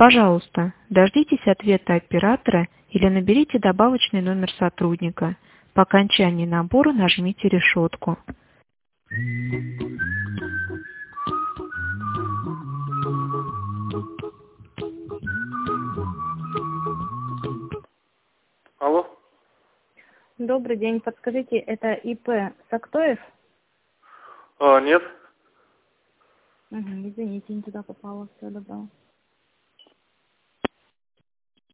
Пожалуйста, дождитесь ответа оператора или наберите добавочный номер сотрудника. По окончании набора нажмите решетку. Алло? Добрый день. Подскажите, это ИП Сактоев? Нет. Извините, не туда попала. Все, добро.